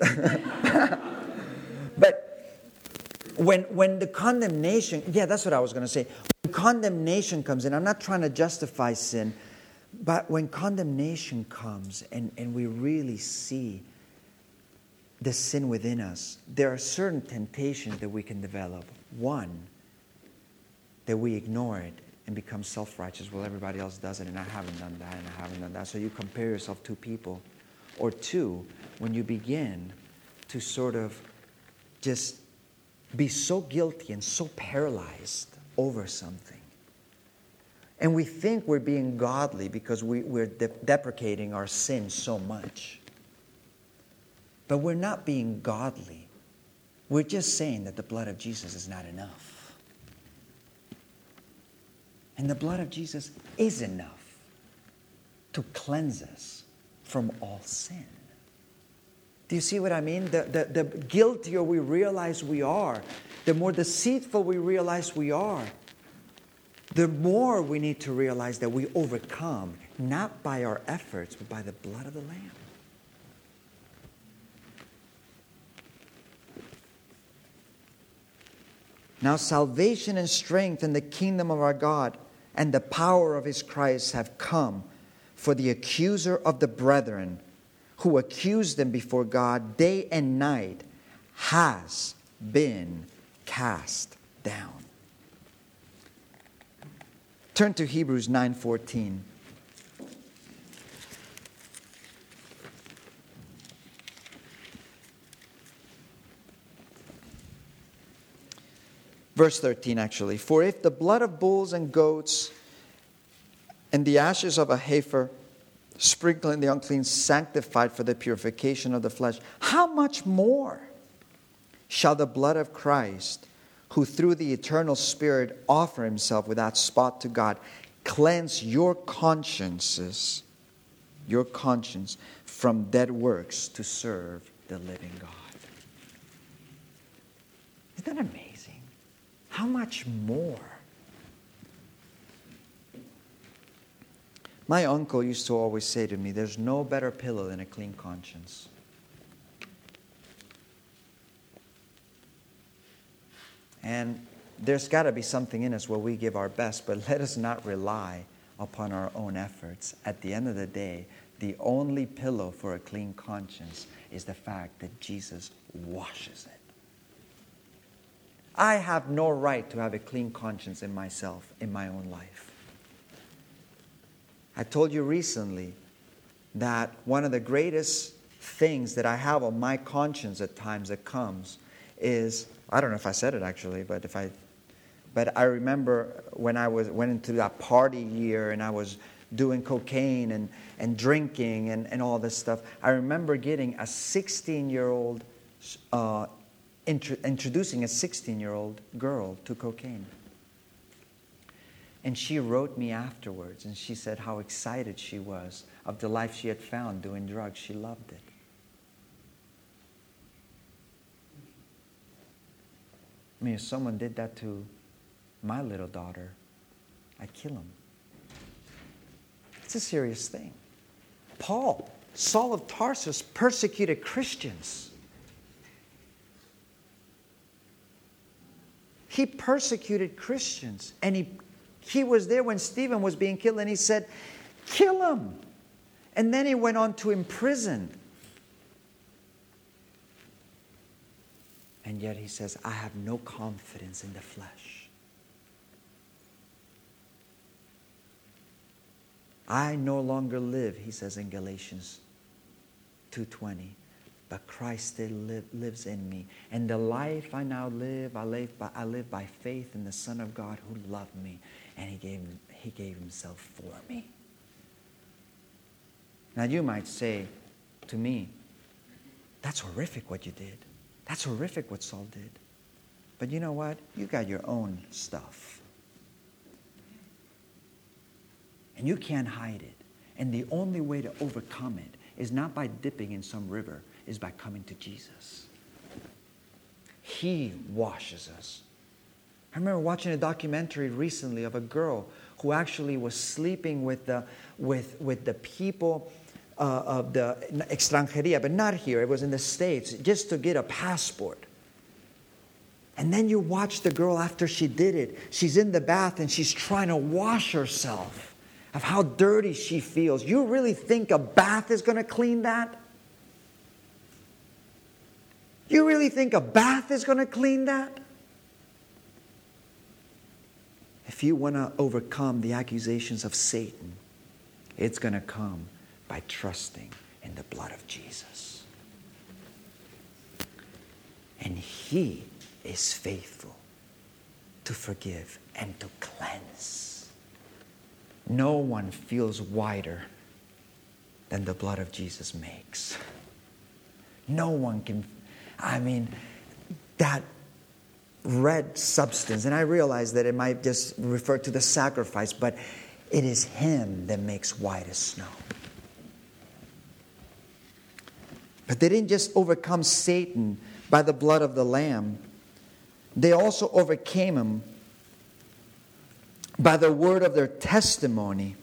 But when when the condemnation, yeah, that's what I was going to say. When condemnation comes in, I'm not trying to justify sin, but when condemnation comes and, and we really see the sin within us, there are certain temptations that we can develop. One, that we ignore it and become self-righteous. Well, everybody else does it, and I haven't done that, and I haven't done that. So you compare yourself to people. Or two, when you begin to sort of just be so guilty and so paralyzed over something. And we think we're being godly because we, we're de- deprecating our sin so much. But we're not being godly. We're just saying that the blood of Jesus is not enough. And the blood of Jesus is enough to cleanse us from all sin. Do you see what I mean? The, the, the guiltier we realize we are, the more deceitful we realize we are, the more we need to realize that we overcome, not by our efforts, but by the blood of the Lamb. Now salvation and strength in the kingdom of our God and the power of his Christ have come, for the accuser of the brethren, who accused them before God day and night, has been cast down. Turn to Hebrews nine fourteen. Verse thirteen, actually. For if the blood of bulls and goats and the ashes of a heifer, sprinkling the unclean, sanctified for the purification of the flesh, how much more shall the blood of Christ, who through the eternal Spirit offer himself without spot to God, cleanse your consciences, your conscience, from dead works to serve the living God. Isn't that amazing? How much more? My uncle used to always say to me, there's no better pillow than a clean conscience. And there's got to be something in us where we give our best, but let us not rely upon our own efforts. At the end of the day, the only pillow for a clean conscience is the fact that Jesus washes it. I have no right to have a clean conscience in myself, in my own life. I told you recently that one of the greatest things that I have on my conscience at times that comes is, I don't know if I said it actually, but if I, but I remember when I was went into that party year and I was doing cocaine and, and drinking and, and all this stuff. I remember getting a sixteen-year-old, uh, intro, introducing a sixteen-year-old girl to cocaine. And she wrote me afterwards, and she said how excited she was of the life she had found doing drugs. She loved it. I mean, if someone did that to my little daughter, I'd kill him. It's a serious thing. Paul, Saul of Tarsus, persecuted Christians. He persecuted Christians. And he, he was there when Stephen was being killed, and he said, kill him. And then he went on to imprison. And yet he says, I have no confidence in the flesh. I no longer live, he says in Galatians two twenty, but Christ still live, lives in me. And the life I now live, I live, by, I live by faith in the Son of God who loved me, and he gave, he gave himself for me. Now you might say to me, that's horrific what you did. That's horrific what Saul did. But you know what? You got your own stuff. And you can't hide it. And the only way to overcome it is not by dipping in some river, is by coming to Jesus. He washes us. I remember watching a documentary recently of a girl who actually was sleeping with the, with, with the people uh, of the extranjeria, but not here. It was in the States, just to get a passport. And then you watch the girl after she did it. She's in the bath and she's trying to wash herself. Of how dirty she feels. You really think a bath is going to clean that? You really think a bath is going to clean that? If you want to overcome the accusations of Satan, it's going to come by trusting in the blood of Jesus. And He is faithful to forgive and to cleanse. No one feels whiter than the blood of Jesus makes. No one can, I mean, that red substance, and I realize that it might just refer to the sacrifice, but it is Him that makes white as snow. But they didn't just overcome Satan by the blood of the Lamb. They also overcame him by the word of their testimony.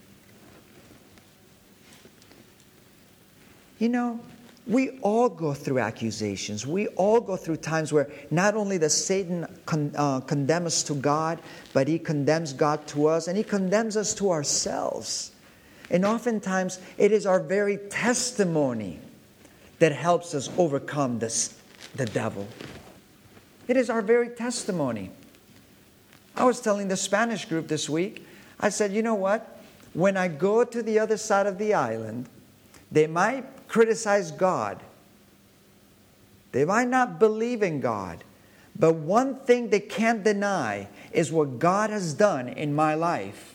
You know, we all go through accusations. We all go through times where not only does Satan con- uh, condemn us to God, but he condemns God to us, and he condemns us to ourselves. And oftentimes, it is our very testimony that helps us overcome this, the devil. It is our very testimony. I was telling the Spanish group this week, I said, you know what? When I go to the other side of the island, they might criticize God. They might not believe in God. But one thing they can't deny is what God has done in my life.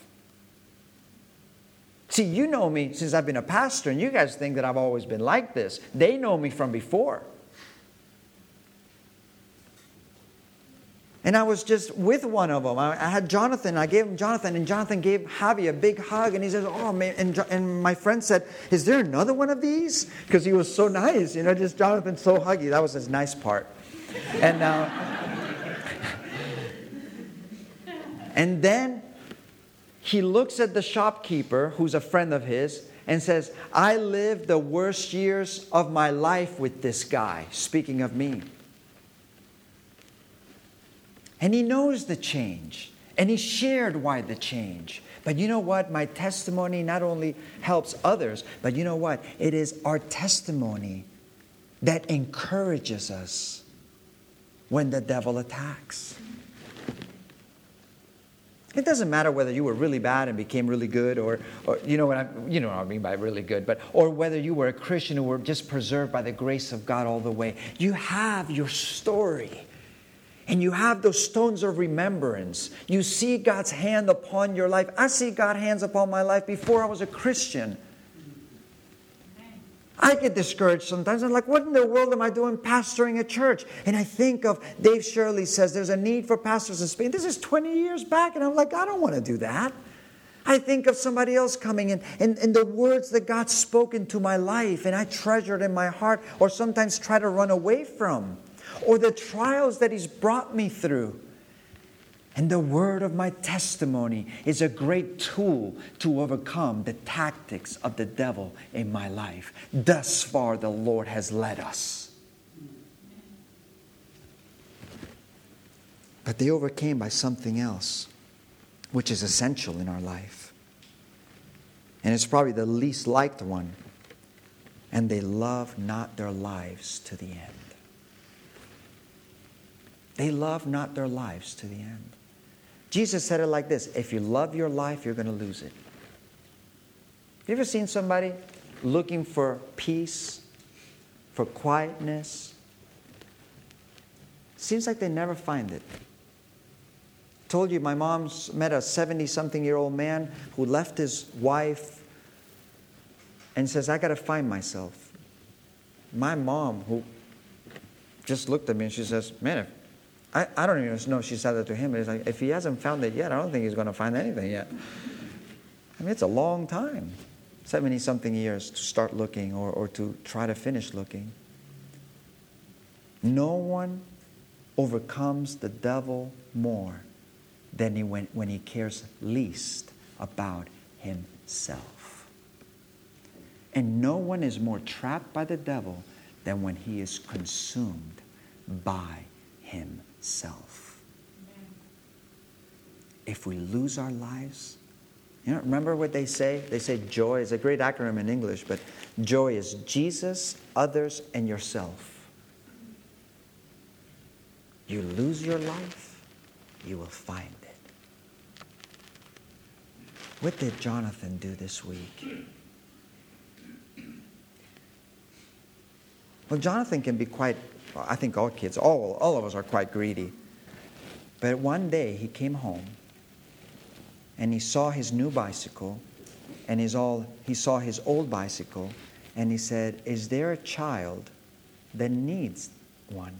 See, you know me since I've been a pastor, and you guys think that I've always been like this. They know me from before. And I was just with one of them. I had Jonathan. I gave him Jonathan. And Jonathan gave Javi a big hug. And he says, oh, man. And, and my friend said, is there another one of these? Because he was so nice. You know, just Jonathan so huggy. That was his nice part. And, uh, and then he looks at the shopkeeper, who's a friend of his, and says, I lived the worst years of my life with this guy. Speaking of me. And he knows the change. And he shared why the change. But you know what? My testimony not only helps others, but you know what? It is our testimony that encourages us when the devil attacks. It doesn't matter whether you were really bad and became really good, or, or you know what I, you know what I mean by really good, but or whether you were a Christian who were just preserved by the grace of God all the way. You have your story. And you have those stones of remembrance. You see God's hand upon your life. I see God's hands upon my life before I was a Christian. I get discouraged sometimes. I'm like, what in the world am I doing pastoring a church? And I think of Dave Shirley says there's a need for pastors in Spain. This is twenty years back. And I'm like, I don't want to do that. I think of somebody else coming in and, and the words that God spoke into my life and I treasured in my heart, or sometimes try to run away from. Or the trials that He's brought me through. And the word of my testimony is a great tool to overcome the tactics of the devil in my life. Thus far, the Lord has led us. But they overcame by something else, which is essential in our life. And it's probably the least liked one. And they love not their lives to the end. They love not their lives to the end. Jesus said it like this: if you love your life, you're going to lose it. You ever seen somebody looking for peace, for quietness? Seems like they never find it. Told you my mom's met a seventy-something-year-old man who left his wife and says, I got to find myself. My mom, who just looked at me and she says, man, if I, I don't even know if she said that to him, but it's like, if he hasn't found it yet, I don't think he's going to find anything yet. I mean, it's a long time, seventy-something years to start looking, or, or to try to finish looking. No one overcomes the devil more than he when, when he cares least about himself. And no one is more trapped by the devil than when he is consumed by himself. Self. If we lose our lives, you know, remember what they say? They say joy is a great acronym in English, but joy is Jesus, others, and yourself. You lose your life, you will find it. What did Jonathan do this week? Well, Jonathan can be quite, well, I think all kids, all, all of us are quite greedy. But one day he came home and he saw his new bicycle and his all, he saw his old bicycle and he said, is there a child that needs one?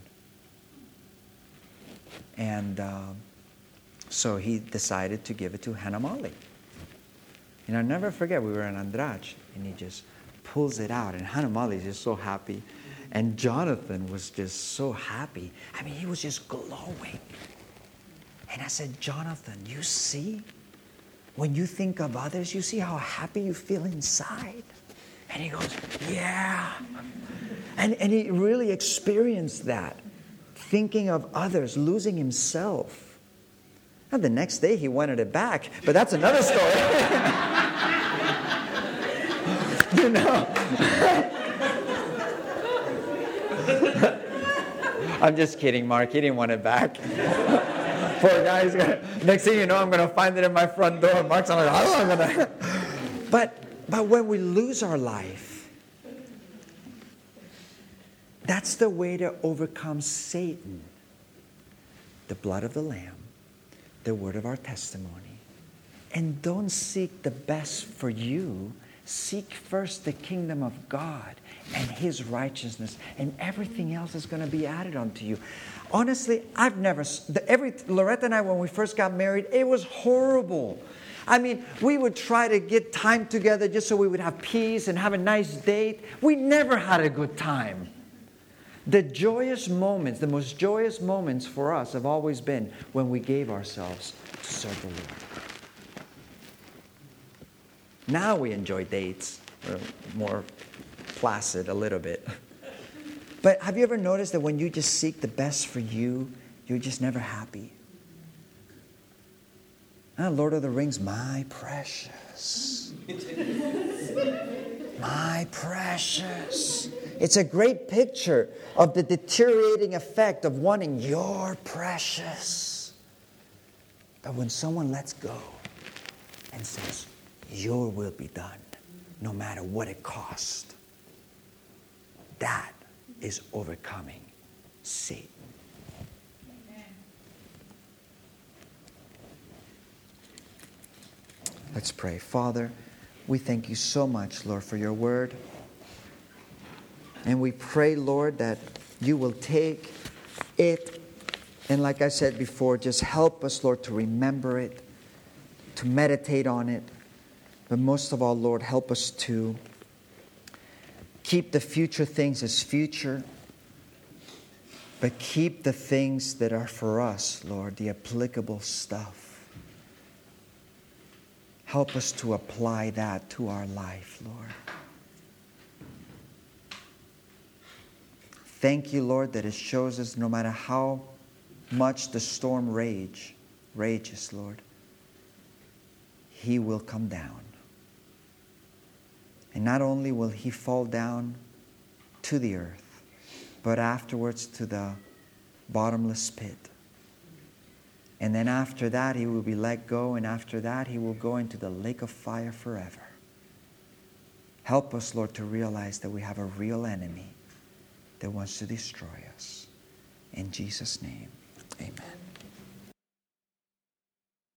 And uh, so he decided to give it to Hannah Molly. And I'll never forget, we were in Andrade and he just pulls it out and Hannah Molly is just so happy. And Jonathan was just so happy. I mean, he was just glowing. And I said, Jonathan, you see? When you think of others, you see how happy you feel inside? And he goes, yeah. And, and he really experienced that. Thinking of others, losing himself. And the next day he wanted it back. But that's another story. You know. I'm just kidding, Mark. He didn't want it back. Poor guy. He's gonna, next thing you know, I'm going to find it in my front door. Mark's like, I'm going to. But, but when we lose our life, that's the way to overcome Satan. The blood of the Lamb, the word of our testimony. And don't seek the best for you. Seek first the kingdom of God and His righteousness, and everything else is going to be added unto you. Honestly, I've never, the, every Loretta and I, when we first got married, it was horrible. I mean, we would try to get time together just so we would have peace and have a nice date. We never had a good time. The joyous moments, the most joyous moments for us have always been when we gave ourselves to serve the Lord. Now we enjoy dates. We're more placid a little bit. But have you ever noticed that when you just seek the best for you, you're just never happy? Ah, Lord of the Rings, my precious. My precious. It's a great picture of the deteriorating effect of wanting your precious. That when someone lets go and says, your will be done, no matter what it costs, that is overcoming Satan. Let's pray. Father, we thank you so much, Lord, for your word. And we pray, Lord, that you will take it, and like I said before, just help us, Lord, to remember it, to meditate on it. But most of all, Lord, help us to keep the future things as future, but keep the things that are for us, Lord, the applicable stuff. Help us to apply that to our life, Lord. Thank you, Lord, that it shows us no matter how much the storm rage, rages, Lord, He will come down. And not only will He fall down to the earth, but afterwards to the bottomless pit. And then after that, He will be let go, and after that, He will go into the lake of fire forever. Help us, Lord, to realize that we have a real enemy that wants to destroy us. In Jesus' name.